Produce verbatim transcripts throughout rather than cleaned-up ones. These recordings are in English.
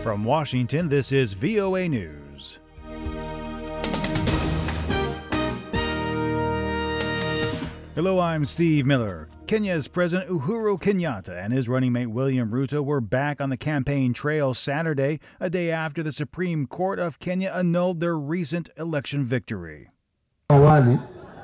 From Washington, this is V O A News. Hello, I'm Steve Miller. Kenya's President Uhuru Kenyatta and his running mate William Ruto were back on the campaign trail Saturday, a day after the Supreme Court of Kenya annulled their recent election victory. Awali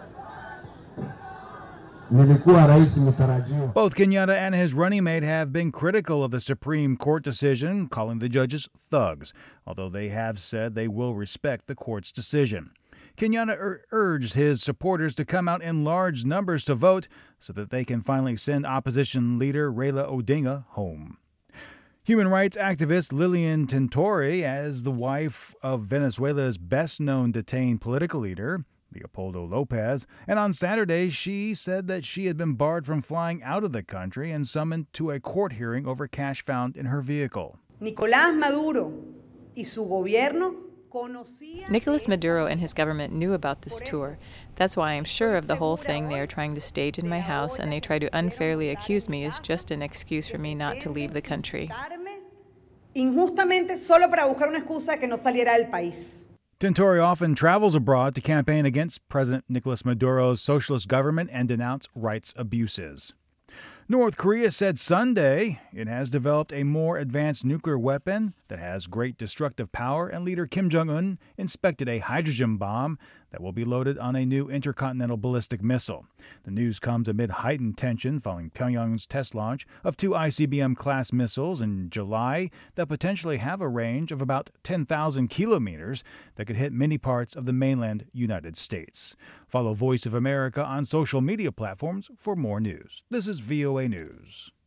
nilikuwa rais mtarajiwa. Both Kenyatta and his running mate have been critical of the Supreme Court decision, calling the judges thugs, although they have said they will respect the court's decision. Kenyatta ur- urged his supporters to come out in large numbers to vote so that they can finally send opposition leader Raila Odinga home. Human rights activist Lilian Tintori, as the wife of Venezuela's best-known detained political leader, Leopoldo Lopez, and on Saturday she said that she had been barred from flying out of the country and summoned to a court hearing over cash found in her vehicle. Nicolás Maduro y su gobierno Nicolas Maduro and his government knew about this tour. That's why I'm sure of the whole thing they are trying to stage in my house, and they try to unfairly accuse me is just an excuse for me not to leave the country. Injustamente solo para buscar una excusa que no saliera del país. Tintori often travels abroad to campaign against President Nicolas Maduro's socialist government and denounce rights abuses. North Korea said Sunday it has developed a more advanced nuclear weapon that has great destructive power, and leader Kim Jong-un inspected a hydrogen bomb that will be loaded on a new intercontinental ballistic missile. The news comes amid heightened tension following Pyongyang's test launch of two I C B M-class missiles in July that potentially have a range of about ten thousand kilometers that could hit many parts of the mainland United States. Follow Voice of America on social media platforms for more news. This is V O A News.